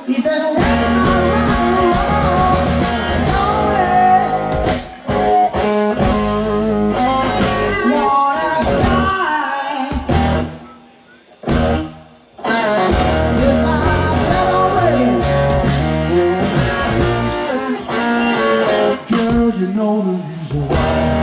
If it went around, lonely, wanna die. If I'm dead already, girl, you know the reason why.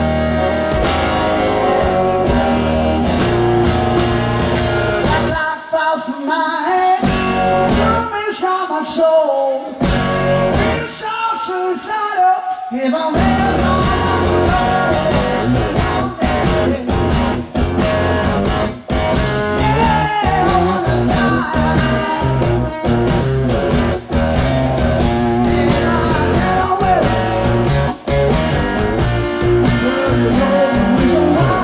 So, it's so suicidal if I'm ever yeah, I wanna die. And I never will. Girl, you know the reason why.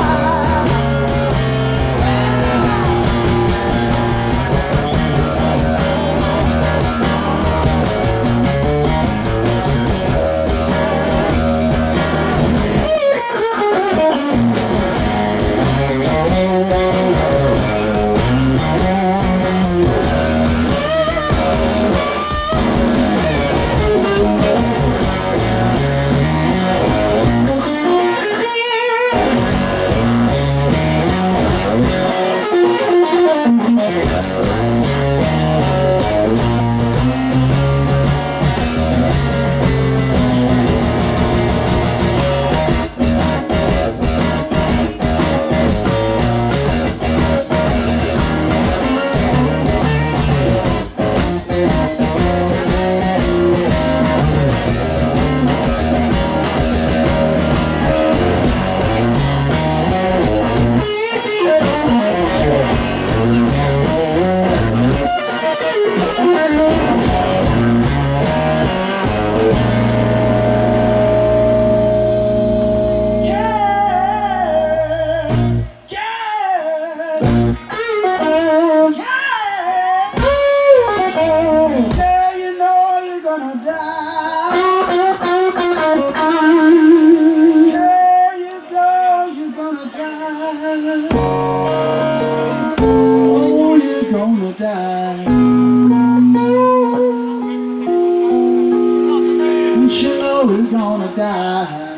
Oh, you're gonna die. You know you're gonna die.